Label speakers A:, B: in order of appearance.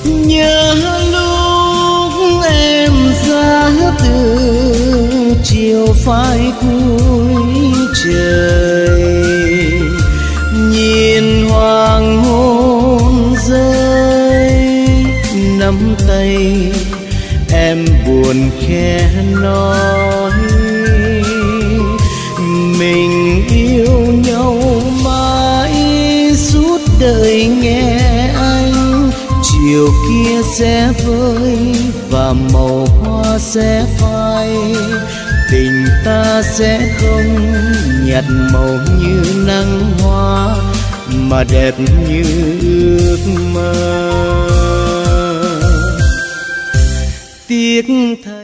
A: Nhớ lúc em ra từ chiều phai cuối trời, nhìn hoàng hôn rơi nắm tay em buồn khẽ nói mình yêu nhau mãi suốt đời nghe anh. Chiều kia sẽ vơi và màu hoa sẽ phai, tình ta sẽ không nhạt màu như nắng hoa mà đẹp như ước mơ. Tiếc thật